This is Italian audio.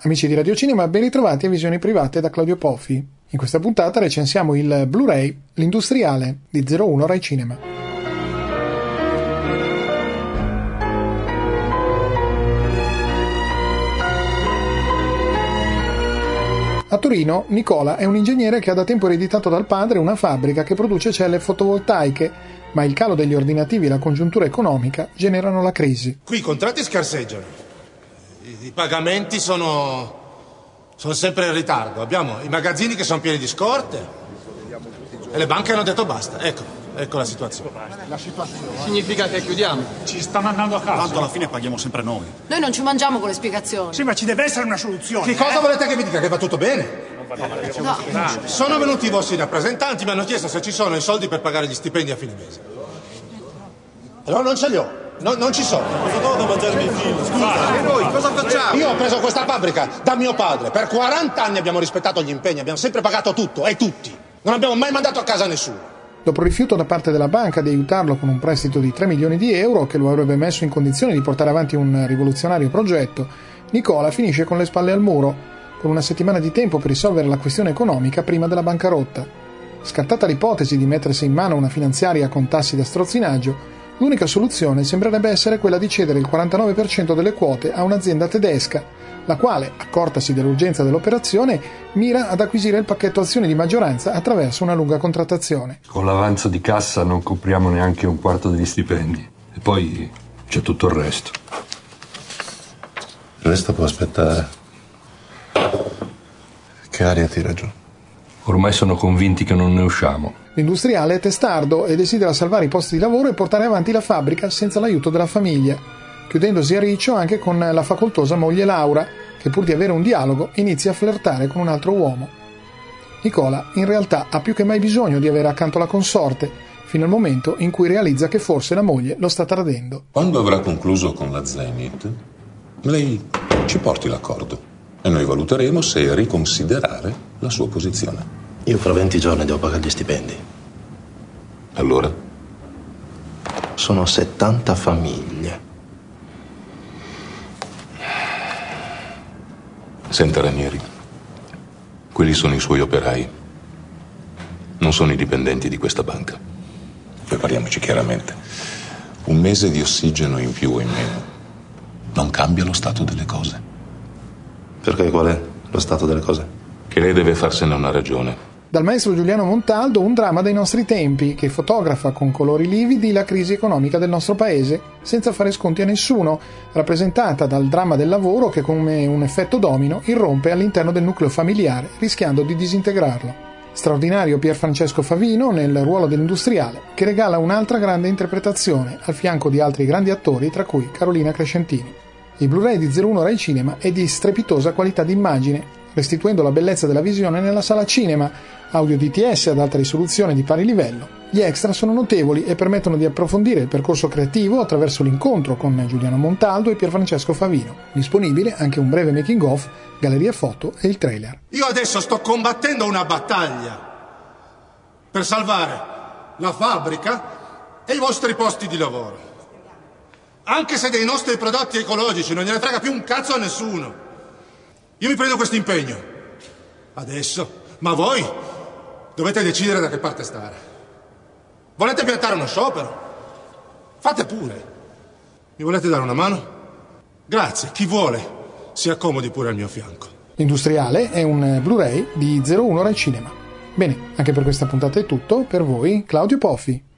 Amici di Radio Cinema, ben ritrovati a Visioni Private da Claudio Poffi. In questa puntata recensiamo il Blu-ray L'Industriale di 01 Rai Cinema. A Torino, Nicola è un ingegnere che ha da tempo ereditato dal padre una fabbrica che produce celle fotovoltaiche, ma il calo degli ordinativi e la congiuntura economica generano la crisi. Qui i contratti scarseggiano. I pagamenti sono sempre in ritardo. Abbiamo i magazzini che sono pieni di scorte e le banche hanno detto basta. Ecco la situazione. Significa che chiudiamo. Ci sta mandando a casa. Tanto alla fine paghiamo sempre noi. Noi non ci mangiamo con le spiegazioni. Sì, ma ci deve essere una soluzione. Che cosa volete che vi dica? Che va tutto bene? No. Sono venuti i vostri rappresentanti, mi hanno chiesto se ci sono i soldi per pagare gli stipendi a fine mese. Però non ce li ho. Non ci sono. Cosa do da mangiarmi i figli? Scusa. E noi cosa facciamo? Io ho preso questa fabbrica da mio padre. Per 40 anni abbiamo rispettato gli impegni, abbiamo sempre pagato tutto e tutti. Non abbiamo mai mandato a casa nessuno. Dopo il rifiuto da parte della banca di aiutarlo con un prestito di 3 milioni di euro che lo avrebbe messo in condizione di portare avanti un rivoluzionario progetto, Nicola finisce con le spalle al muro, con una settimana di tempo per risolvere la questione economica prima della bancarotta. Scartata l'ipotesi di mettersi in mano una finanziaria con tassi da strozzinaggio, l'unica soluzione sembrerebbe essere quella di cedere il 49% delle quote a un'azienda tedesca, la quale, accortasi dell'urgenza dell'operazione, mira ad acquisire il pacchetto azioni di maggioranza attraverso una lunga contrattazione. Con l'avanzo di cassa non copriamo neanche un quarto degli stipendi. E poi c'è tutto il resto. Il resto può aspettare. Che aria tira giù? Ormai sono convinti che non ne usciamo. L'industriale è testardo e desidera salvare i posti di lavoro e portare avanti la fabbrica senza l'aiuto della famiglia, chiudendosi a riccio anche con la facoltosa moglie Laura, che pur di avere un dialogo inizia a flirtare con un altro uomo. Nicola in realtà ha più che mai bisogno di avere accanto la consorte, fino al momento in cui realizza che forse la moglie lo sta tradendo. Quando avrà concluso con la Zenith, lei ci porti l'accordo e noi valuteremo se riconsiderare la sua posizione. Io fra 20 giorni devo pagare gli stipendi. Allora? Sono 70 famiglie. Senta Ranieri, quelli sono i suoi operai, non sono i dipendenti di questa banca. Poi parliamoci chiaramente. Un mese di ossigeno in più o in meno non cambia lo stato delle cose. Perché qual è lo stato delle cose? Che lei deve farsene una ragione. Dal maestro Giuliano Montaldo un dramma dei nostri tempi che fotografa con colori lividi la crisi economica del nostro paese senza fare sconti a nessuno, rappresentata dal dramma del lavoro che come un effetto domino irrompe all'interno del nucleo familiare rischiando di disintegrarlo. Straordinario Pierfrancesco Favino nel ruolo dell'industriale che regala un'altra grande interpretazione al fianco di altri grandi attori tra cui Carolina Crescentini. Il Blu-ray di 01 Rai Cinema è di strepitosa qualità d'immagine, restituendo la bellezza della visione nella sala cinema, audio DTS ad alta risoluzione di pari livello. Gli extra sono notevoli e permettono di approfondire il percorso creativo attraverso l'incontro con Giuliano Montaldo e Pierfrancesco Favino. Disponibile anche un breve making of, galleria foto e il trailer. Io adesso sto combattendo una battaglia per salvare la fabbrica e i vostri posti di lavoro. Anche se dei nostri prodotti ecologici non gliene frega più un cazzo a nessuno. Io mi prendo questo impegno. Adesso. Ma voi dovete decidere da che parte stare. Volete piantare uno sciopero? Fate pure. Mi volete dare una mano? Grazie. Chi vuole si accomodi pure al mio fianco. L'Industriale è un Blu-ray di 01 Rai Cinema. Bene, anche per questa puntata è tutto. Per voi, Claudio Poffi.